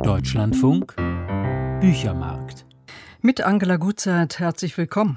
Deutschlandfunk Büchermarkt. Mit Angela Gutzeit, herzlich willkommen.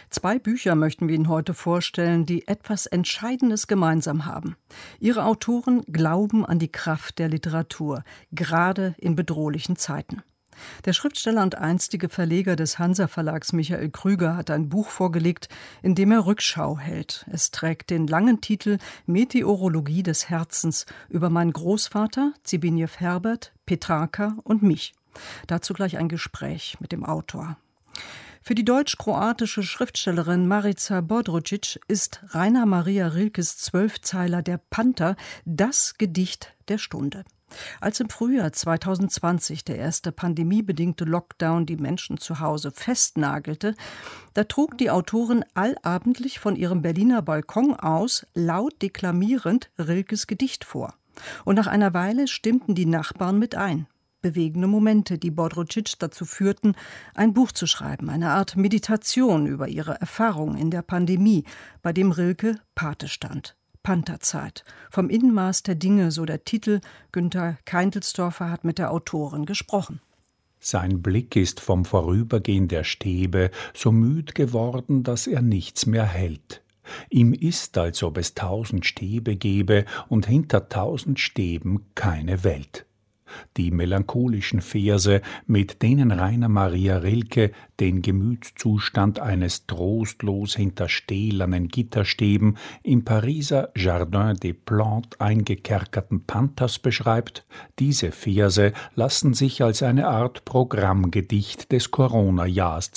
2 Bücher möchten wir Ihnen heute vorstellen, die etwas Entscheidendes gemeinsam haben. Ihre Autoren glauben an die Kraft der Literatur, gerade in bedrohlichen Zeiten. Der Schriftsteller und einstige Verleger des Hansa-Verlags Michael Krüger hat ein Buch vorgelegt, in dem er Rückschau hält. Es trägt den langen Titel Meteorologie des Herzens über meinen Großvater, Zbigniew Herbert, Petrarca und mich. Dazu gleich ein Gespräch mit dem Autor. Für die deutsch-kroatische Schriftstellerin Marica Bodrožić ist Rainer Maria Rilkes 12-Zeiler Der Panther das Gedicht der Stunde. Als im Frühjahr 2020 der erste pandemiebedingte Lockdown die Menschen zu Hause festnagelte, da trug die Autorin allabendlich von ihrem Berliner Balkon aus laut deklamierend Rilkes Gedicht vor. Und nach einer Weile stimmten die Nachbarn mit ein. Bewegende Momente, die Bodrožić dazu führten, ein Buch zu schreiben, eine Art Meditation über ihre Erfahrungen in der Pandemie, bei dem Rilke Pate stand. Pantherzeit. Vom Innenmaß der Dinge, so der Titel. Günter Keintelsdorfer hat mit der Autorin gesprochen. Sein Blick ist vom Vorübergehen der Stäbe so müd geworden, dass er nichts mehr hält. Ihm ist, als ob es 1000 Stäbe gäbe und hinter 1000 Stäben keine Welt. Die melancholischen Verse, mit denen Rainer Maria Rilke den Gemütszustand eines trostlos hinter stählernen Gitterstäben im Pariser Jardin des Plantes eingekerkerten Panthers beschreibt, diese Verse lassen sich als eine Art Programmgedicht des Corona-Jahrs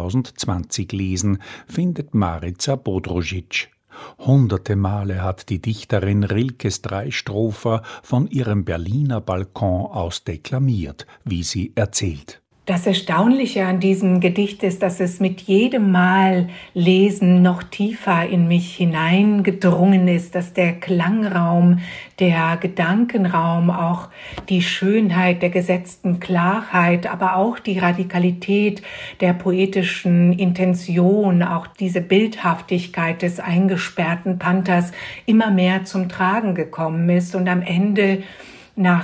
2020 lesen, findet Marica Bodrožić. Hunderte Male hat die Dichterin Rilkes 3 Strophen von ihrem Berliner Balkon aus deklamiert, wie sie erzählt. Das Erstaunliche an diesem Gedicht ist, dass es mit jedem Mal Lesen noch tiefer in mich hineingedrungen ist, dass der Klangraum, der Gedankenraum, auch die Schönheit der gesetzten Klarheit, aber auch die Radikalität der poetischen Intention, auch diese Bildhaftigkeit des eingesperrten Panthers immer mehr zum Tragen gekommen ist und am Ende nach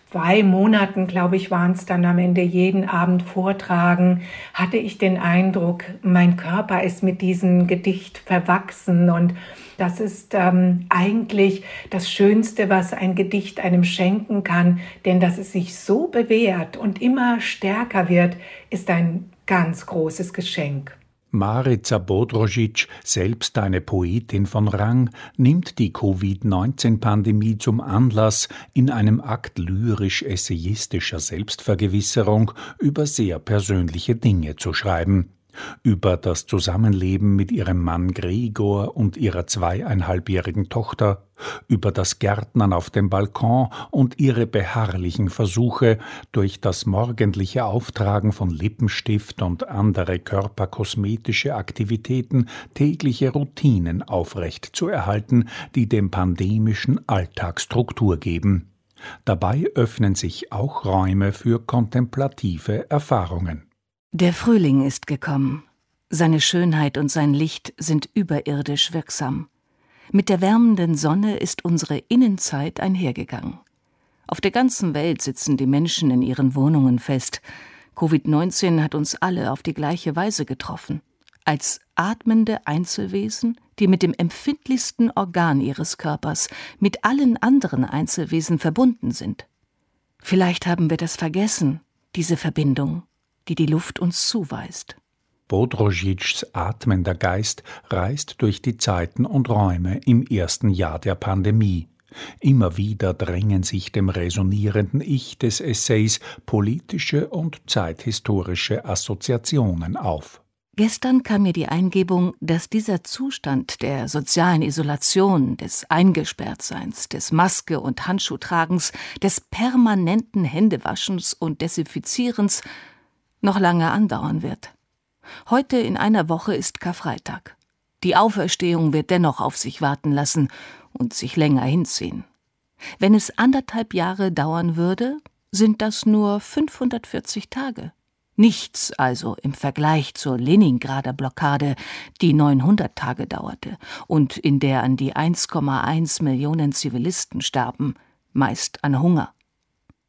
2 Monaten, glaube ich, waren es dann am Ende jeden Abend vortragen, hatte ich den Eindruck, mein Körper ist mit diesem Gedicht verwachsen und das ist eigentlich das Schönste, was ein Gedicht einem schenken kann, denn dass es sich so bewährt und immer stärker wird, ist ein ganz großes Geschenk. Marica Bodrožić, selbst eine Poetin von Rang, nimmt die Covid-19-Pandemie zum Anlass, in einem Akt lyrisch-essayistischer Selbstvergewisserung über sehr persönliche Dinge zu schreiben. Über das Zusammenleben mit ihrem Mann Gregor und ihrer 2,5-jährigen Tochter, über das Gärtnern auf dem Balkon und ihre beharrlichen Versuche, durch das morgendliche Auftragen von Lippenstift und andere körperkosmetische Aktivitäten tägliche Routinen aufrecht zu erhalten, die dem pandemischen Alltag Struktur geben. Dabei öffnen sich auch Räume für kontemplative Erfahrungen. Der Frühling ist gekommen. Seine Schönheit und sein Licht sind überirdisch wirksam. Mit der wärmenden Sonne ist unsere Innenzeit einhergegangen. Auf der ganzen Welt sitzen die Menschen in ihren Wohnungen fest. Covid-19 hat uns alle auf die gleiche Weise getroffen. Als atmende Einzelwesen, die mit dem empfindlichsten Organ ihres Körpers, mit allen anderen Einzelwesen verbunden sind. Vielleicht haben wir das vergessen, diese Verbindung, die die Luft uns zuweist. Bodrožićs atmender Geist reist durch die Zeiten und Räume im ersten Jahr der Pandemie. Immer wieder drängen sich dem resonierenden Ich des Essays politische und zeithistorische Assoziationen auf. Gestern kam mir die Eingebung, dass dieser Zustand der sozialen Isolation, des Eingesperrtseins, des Maske- und Handschuhtragens, des permanenten Händewaschens und Desinfizierens noch lange andauern wird. Heute in einer Woche ist Karfreitag. Die Auferstehung wird dennoch auf sich warten lassen und sich länger hinziehen. Wenn es 1,5 Jahre dauern würde, sind das nur 540 Tage. Nichts also im Vergleich zur Leningrader Blockade, die 900 Tage dauerte und in der an die 1,1 Millionen Zivilisten starben, meist an Hunger.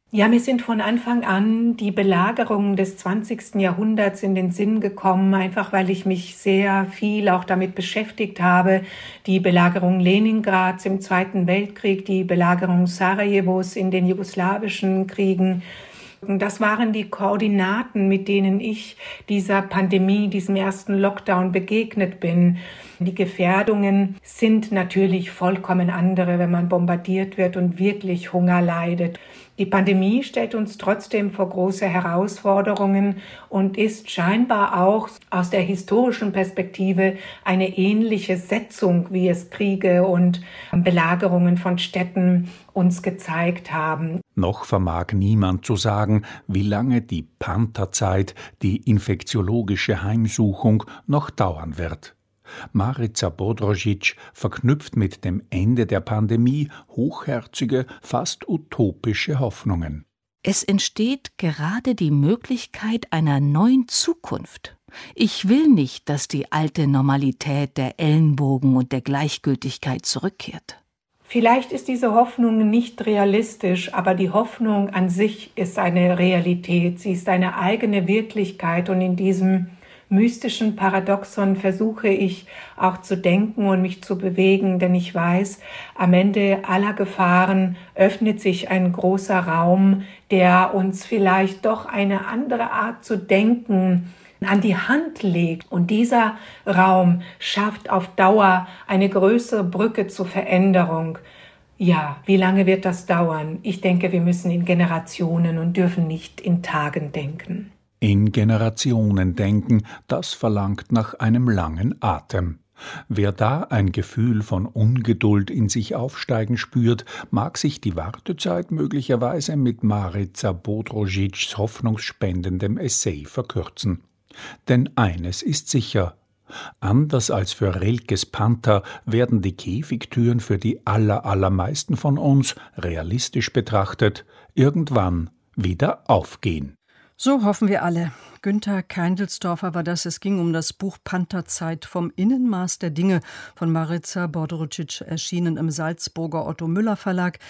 Ja, mir sind von Anfang an die Belagerungen des 20. Jahrhunderts in den Sinn gekommen, einfach weil ich mich sehr viel auch damit beschäftigt habe. Die Belagerung Leningrads im Zweiten Weltkrieg, die Belagerung Sarajevos in den jugoslawischen Kriegen. Das waren die Koordinaten, mit denen ich dieser Pandemie, diesem ersten Lockdown begegnet bin. Die Gefährdungen sind natürlich vollkommen andere, wenn man bombardiert wird und wirklich Hunger leidet. Die Pandemie stellt uns trotzdem vor große Herausforderungen und ist scheinbar auch aus der historischen Perspektive eine ähnliche Setzung, wie es Kriege und Belagerungen von Städten uns gezeigt haben. Noch vermag niemand zu sagen, wie lange die Pantherzeit, die infektiologische Heimsuchung, noch dauern wird. Marica Bodrožić verknüpft mit dem Ende der Pandemie hochherzige, fast utopische Hoffnungen. Es entsteht gerade die Möglichkeit einer neuen Zukunft. Ich will nicht, dass die alte Normalität der Ellenbogen und der Gleichgültigkeit zurückkehrt. Vielleicht ist diese Hoffnung nicht realistisch, aber die Hoffnung an sich ist eine Realität. Sie ist eine eigene Wirklichkeit und in diesem mystischen Paradoxon versuche ich auch zu denken und mich zu bewegen, denn ich weiß, am Ende aller Gefahren öffnet sich ein großer Raum, der uns vielleicht doch eine andere Art zu denken an die Hand legt. Und dieser Raum schafft auf Dauer eine größere Brücke zur Veränderung. Ja, wie lange wird das dauern? Ich denke, wir müssen in Generationen und dürfen nicht in Tagen denken. In Generationen denken, das verlangt nach einem langen Atem. Wer da ein Gefühl von Ungeduld in sich aufsteigen spürt, mag sich die Wartezeit möglicherweise mit Marica Bodrožićs hoffnungsspendendem Essay verkürzen. Denn eines ist sicher: Anders als für Rilkes Panther werden die Käfigtüren für die allermeisten von uns, realistisch betrachtet, irgendwann wieder aufgehen. So hoffen wir alle. Günther Keindelsdorfer war das. Es ging um das Buch Pantherzeit vom Innenmaß der Dinge von Marica Bodrožić, erschienen im Salzburger Otto Müller Verlag.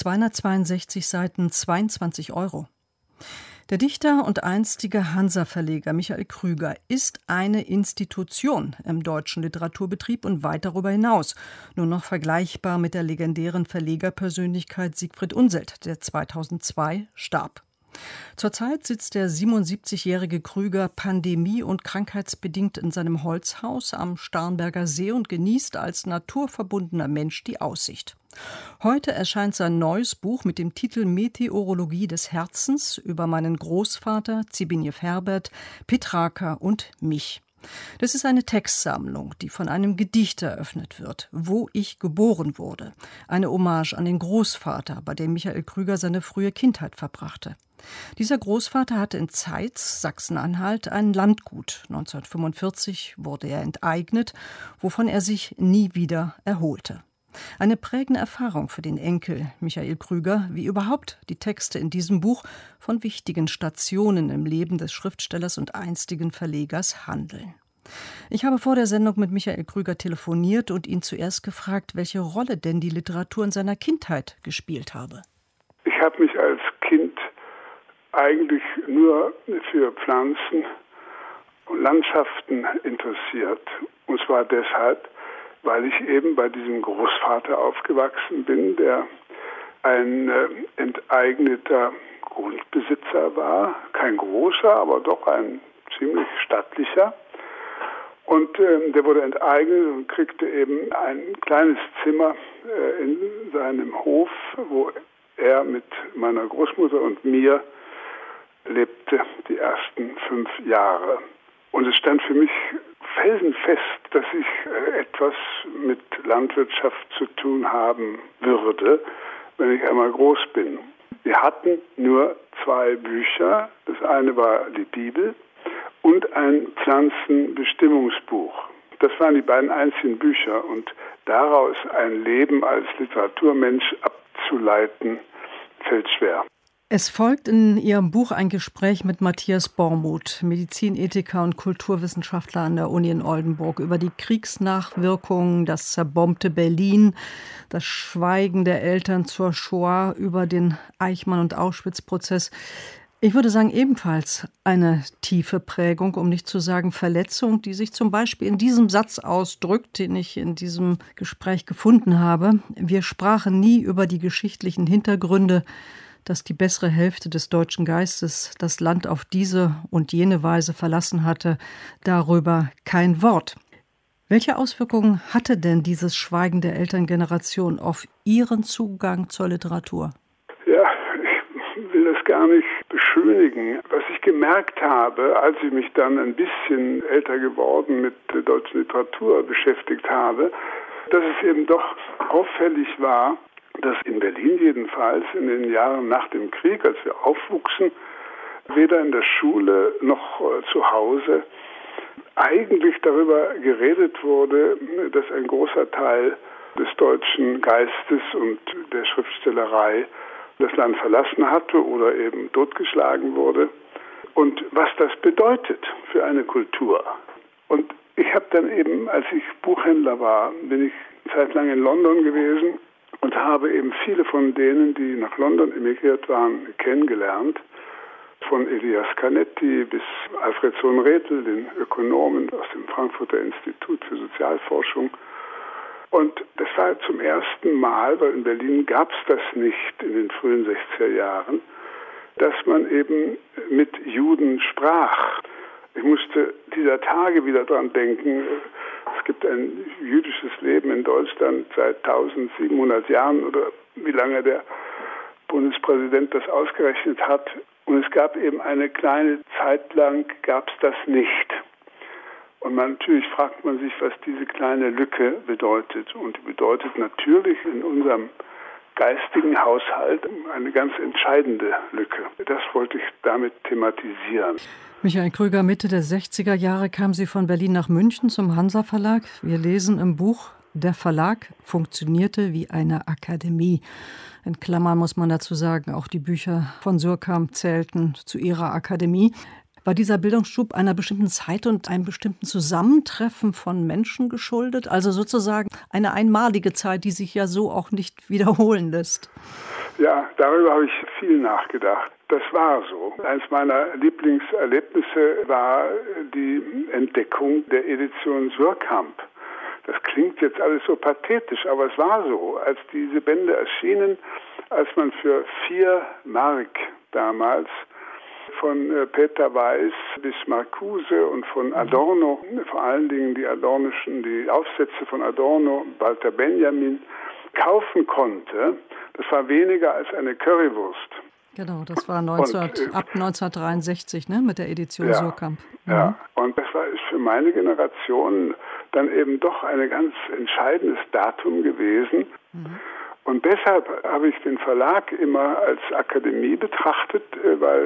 262 Seiten, 22 €. Der Dichter und einstige Hansa-Verleger Michael Krüger ist eine Institution im deutschen Literaturbetrieb und weit darüber hinaus. Nur noch vergleichbar mit der legendären Verlegerpersönlichkeit Siegfried Unseld, der 2002 starb. Zurzeit sitzt der 77-jährige Krüger pandemie- und krankheitsbedingt in seinem Holzhaus am Starnberger See und genießt als naturverbundener Mensch die Aussicht. Heute erscheint sein neues Buch mit dem Titel Meteorologie des Herzens über meinen Großvater Zbigniew Herbert, Petrarca und mich. Das ist eine Textsammlung, die von einem Gedicht eröffnet wird, Wo ich geboren wurde. Eine Hommage an den Großvater, bei dem Michael Krüger seine frühe Kindheit verbrachte. Dieser Großvater hatte in Zeitz, Sachsen-Anhalt, ein Landgut. 1945 wurde er enteignet, wovon er sich nie wieder erholte. Eine prägende Erfahrung für den Enkel Michael Krüger, wie überhaupt die Texte in diesem Buch von wichtigen Stationen im Leben des Schriftstellers und einstigen Verlegers handeln. Ich habe vor der Sendung mit Michael Krüger telefoniert und ihn zuerst gefragt, welche Rolle denn die Literatur in seiner Kindheit gespielt habe. Ich habe mich als Kind eigentlich nur für Pflanzen und Landschaften interessiert. Und zwar deshalb, weil ich eben bei diesem Großvater aufgewachsen bin, der ein enteigneter Grundbesitzer war. Kein großer, aber doch ein ziemlich stattlicher. Und der wurde enteignet und kriegte eben ein kleines Zimmer in seinem Hof, wo er mit meiner Großmutter und mir lebte die ersten 5 Jahre. Und es stand für mich felsenfest, dass ich etwas mit Landwirtschaft zu tun haben würde, wenn ich einmal groß bin. Wir hatten nur 2 Bücher. Das eine war die Bibel und ein Pflanzenbestimmungsbuch. Das waren die beiden einzigen Bücher. Und daraus ein Leben als Literaturmensch abzuleiten, fällt schwer. Es folgt in Ihrem Buch ein Gespräch mit Matthias Bormuth, Medizinethiker und Kulturwissenschaftler an der Uni in Oldenburg, über die Kriegsnachwirkungen, das zerbombte Berlin, das Schweigen der Eltern zur Shoah, über den Eichmann- und Auschwitz-Prozess. Ich würde sagen, ebenfalls eine tiefe Prägung, um nicht zu sagen Verletzung, die sich zum Beispiel in diesem Satz ausdrückt, den ich in diesem Gespräch gefunden habe. Wir sprachen nie über die geschichtlichen Hintergründe, dass die bessere Hälfte des deutschen Geistes das Land auf diese und jene Weise verlassen hatte, darüber kein Wort. Welche Auswirkungen hatte denn dieses Schweigen der Elterngeneration auf Ihren Zugang zur Literatur? Ja, ich will das gar nicht beschönigen. Was ich gemerkt habe, als ich mich dann ein bisschen älter geworden mit der deutschen Literatur beschäftigt habe, dass es eben doch auffällig war, dass in Berlin jedenfalls in den Jahren nach dem Krieg, als wir aufwuchsen, weder in der Schule noch zu Hause eigentlich darüber geredet wurde, dass ein großer Teil des deutschen Geistes und der Schriftstellerei das Land verlassen hatte oder eben totgeschlagen wurde und was das bedeutet für eine Kultur. Und ich habe dann eben, als ich Buchhändler war, bin ich zeitlang in London gewesen und habe eben viele von denen, die nach London emigriert waren, kennengelernt. Von Elias Canetti bis Alfred Sohn-Rethel, den Ökonomen aus dem Frankfurter Institut für Sozialforschung. Und das war zum ersten Mal, weil in Berlin gab es das nicht in den frühen 60er Jahren, dass man eben mit Juden sprach. Ich musste dieser Tage wieder dran denken, es gibt ein jüdisches Leben in Deutschland seit 1700 Jahren oder wie lange der Bundespräsident das ausgerechnet hat. Und es gab eben eine kleine Zeit lang, gab es das nicht. Und natürlich fragt man sich, was diese kleine Lücke bedeutet. Und die bedeutet natürlich in unserem geistigen Haushalt eine ganz entscheidende Lücke. Das wollte ich damit thematisieren. Michael Krüger, Mitte der 60er Jahre kam Sie von Berlin nach München zum Hansa Verlag. Wir lesen im Buch, der Verlag funktionierte wie eine Akademie. In Klammern muss man dazu sagen, auch die Bücher von Suhrkamp zählten zu ihrer Akademie. War dieser Bildungsschub einer bestimmten Zeit und einem bestimmten Zusammentreffen von Menschen geschuldet? Also sozusagen eine einmalige Zeit, die sich ja so auch nicht wiederholen lässt. Ja, darüber habe ich viel nachgedacht. Das war so. Eines meiner Lieblingserlebnisse war die Entdeckung der Edition Suhrkamp. Das klingt jetzt alles so pathetisch, aber es war so. Als diese Bände erschienen, als man für 4 Mark damals von Peter Weiß bis Marcuse und von Adorno, vor allen Dingen die Aufsätze von Adorno, Walter Benjamin, kaufen konnte, das war weniger als eine Currywurst. Genau, das war ab 1963, ne, mit der Edition Suhrkamp. Ja, und das ist für meine Generation dann eben doch ein ganz entscheidendes Datum gewesen. Mhm. Und deshalb habe ich den Verlag immer als Akademie betrachtet, weil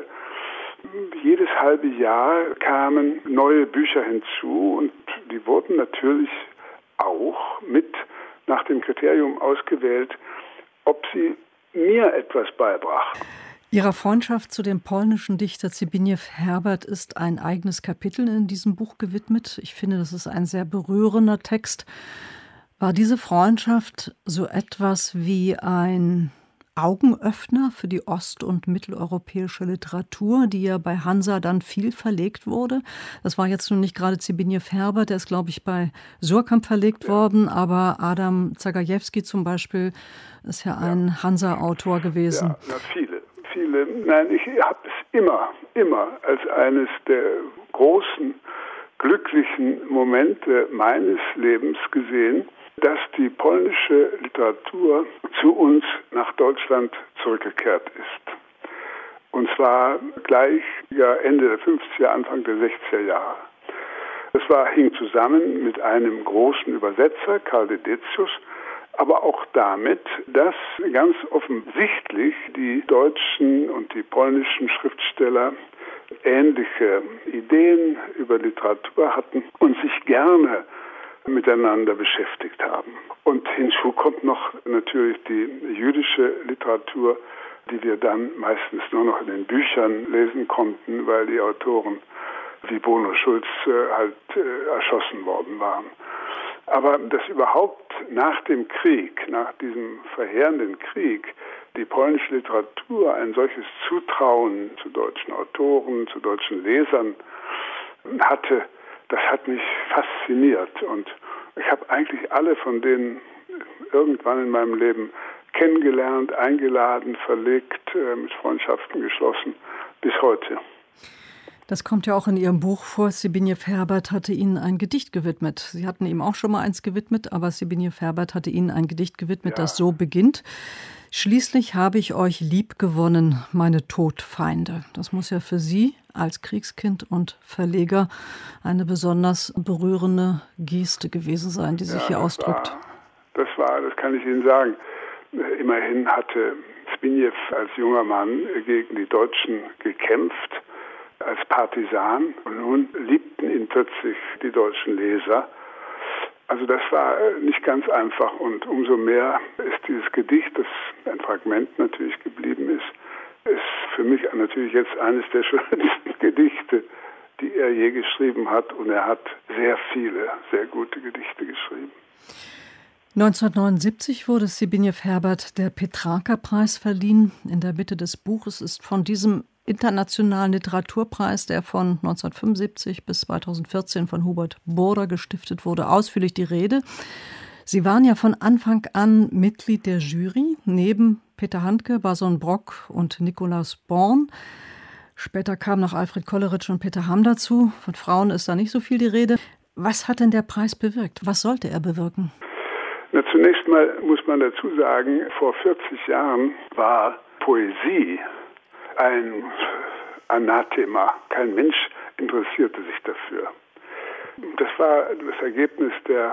jedes halbe Jahr kamen neue Bücher hinzu und die wurden natürlich auch mit nach dem Kriterium ausgewählt, ob sie mir etwas beibrachten. Ihrer Freundschaft zu dem polnischen Dichter Zbigniew Herbert ist ein eigenes Kapitel in diesem Buch gewidmet. Ich finde, das ist ein sehr berührender Text. War diese Freundschaft so etwas wie ein Augenöffner für die ost- und mitteleuropäische Literatur, die ja bei Hansa dann viel verlegt wurde? Das war jetzt nun nicht gerade Zbigniew Herbert, der ist, glaube ich, bei Suhrkamp verlegt worden, aber Adam Zagajewski zum Beispiel ist ja ein Hansa-Autor gewesen. Ja, viele. Nein, ich habe es immer als eines der großen, glücklichen Momente meines Lebens gesehen, dass die polnische Literatur zu uns nach Deutschland zurückgekehrt ist. Und zwar gleich Ende der 50er, Anfang der 60er Jahre. Das hing zusammen mit einem großen Übersetzer, Karl Dedecius, aber auch damit, dass ganz offensichtlich die deutschen und die polnischen Schriftsteller ähnliche Ideen über Literatur hatten und sich gerne miteinander beschäftigt haben. Und hinzu kommt noch natürlich die jüdische Literatur, die wir dann meistens nur noch in den Büchern lesen konnten, weil die Autoren wie Bruno Schulz erschossen worden waren. Aber dass überhaupt nach dem Krieg, nach diesem verheerenden Krieg, die polnische Literatur ein solches Zutrauen zu deutschen Autoren, zu deutschen Lesern hatte, das hat mich fasziniert. Und ich habe eigentlich alle von denen irgendwann in meinem Leben kennengelernt, eingeladen, verlegt, mit Freundschaften geschlossen, bis heute. Das kommt ja auch in Ihrem Buch vor. Zbigniew Herbert hatte Ihnen ein Gedicht gewidmet. Sie hatten ihm auch schon mal eins gewidmet, aber Zbigniew Herbert hatte Ihnen ein Gedicht gewidmet, das so beginnt: Schließlich habe ich euch lieb gewonnen, meine Todfeinde. Das muss ja für Sie als Kriegskind und Verleger eine besonders berührende Geste gewesen sein, die sich hier ausdrückt. Das kann ich Ihnen sagen. Immerhin hatte Zbigniew als junger Mann gegen die Deutschen gekämpft, als Partisan. Und nun liebten ihn plötzlich die deutschen Leser. Also das war nicht ganz einfach. Und umso mehr ist dieses Gedicht, das ein Fragment natürlich geblieben ist für mich natürlich jetzt eines der schönsten Gedichte, die er je geschrieben hat. Und er hat sehr viele, sehr gute Gedichte geschrieben. 1979 wurde Zbigniew Herbert der Petrarca-Preis verliehen. In der Mitte des Buches ist von diesem internationalen Literaturpreis, der von 1975 bis 2014 von Hubert Burda gestiftet wurde, ausführlich die Rede. Sie waren ja von Anfang an Mitglied der Jury, neben Peter Handke, Boson Brock und Nikolaus Born. Später kamen noch Alfred Kolleritsch und Peter Hamm dazu. Von Frauen ist da nicht so viel die Rede. Was hat denn der Preis bewirkt? Was sollte er bewirken? Na, zunächst mal muss man dazu sagen, vor 40 Jahren war Poesie ein Anathema. Kein Mensch interessierte sich dafür. Das war das Ergebnis der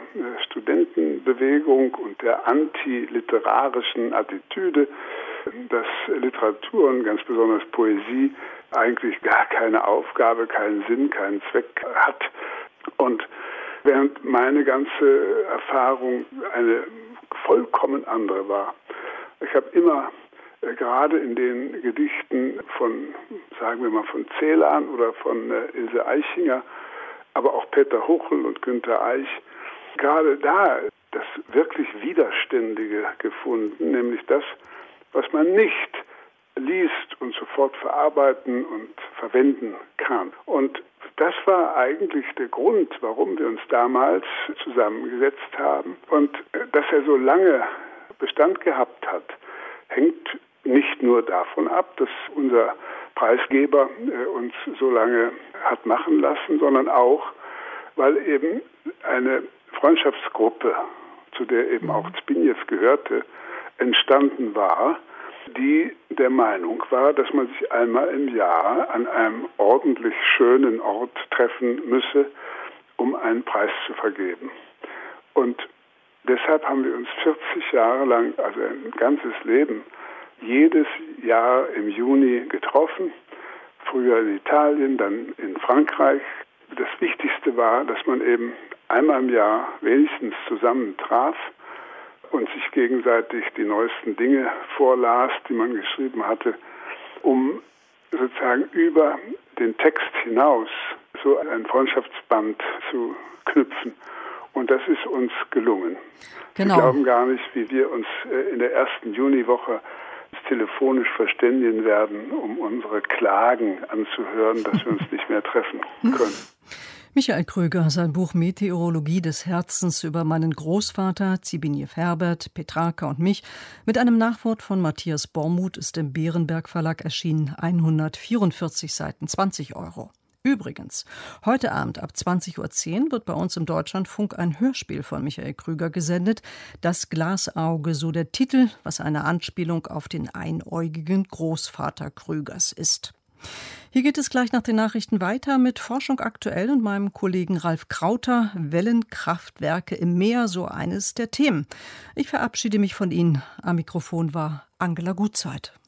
Studentenbewegung und der antiliterarischen Attitüde, dass Literatur und ganz besonders Poesie eigentlich gar keine Aufgabe, keinen Sinn, keinen Zweck hat. Und während meine ganze Erfahrung eine vollkommen andere war. Ich habe immer, gerade in den Gedichten von, sagen wir mal, von Celan oder von Ilse Aichinger, aber auch Peter Huchel und Günter Eich, gerade da das wirklich Widerständige gefunden, nämlich das, was man nicht liest und sofort verarbeiten und verwenden kann. Und das war eigentlich der Grund, warum wir uns damals zusammengesetzt haben. Und dass er so lange Bestand gehabt hat, hängt nicht nur davon ab, dass unser Preisgeber uns so lange hat machen lassen, sondern auch, weil eben eine Freundschaftsgruppe, zu der eben auch Zbigniew gehörte, entstanden war, die der Meinung war, dass man sich einmal im Jahr an einem ordentlich schönen Ort treffen müsse, um einen Preis zu vergeben. Und deshalb haben wir uns 40 Jahre lang, also ein ganzes Leben, jedes Jahr im Juni getroffen, früher in Italien, dann in Frankreich. Das Wichtigste war, dass man eben einmal im Jahr wenigstens zusammen traf und sich gegenseitig die neuesten Dinge vorlas, die man geschrieben hatte, um sozusagen über den Text hinaus so ein Freundschaftsband zu knüpfen. Und das ist uns gelungen. Genau. Sie glauben gar nicht, wie wir uns in der ersten Juniwoche telefonisch verständigen werden, um unsere Klagen anzuhören, dass wir uns nicht mehr treffen können. Michael Kröger, sein Buch Meteorologie des Herzens über meinen Großvater, Zbigniew Herbert, Petrarca und mich, mit einem Nachwort von Matthias Bormuth, ist im Berenberg Verlag erschienen, 144 Seiten, 20 €. Übrigens, heute Abend ab 20:10 Uhr wird bei uns im Deutschlandfunk ein Hörspiel von Michael Kröger gesendet. Das Glasauge, so der Titel, was eine Anspielung auf den einäugigen Großvater Krögers ist. Hier geht es gleich nach den Nachrichten weiter mit Forschung aktuell und meinem Kollegen Ralf Krauter. Wellenkraftwerke im Meer, so eines der Themen. Ich verabschiede mich von Ihnen. Am Mikrofon war Angela Gutzeit.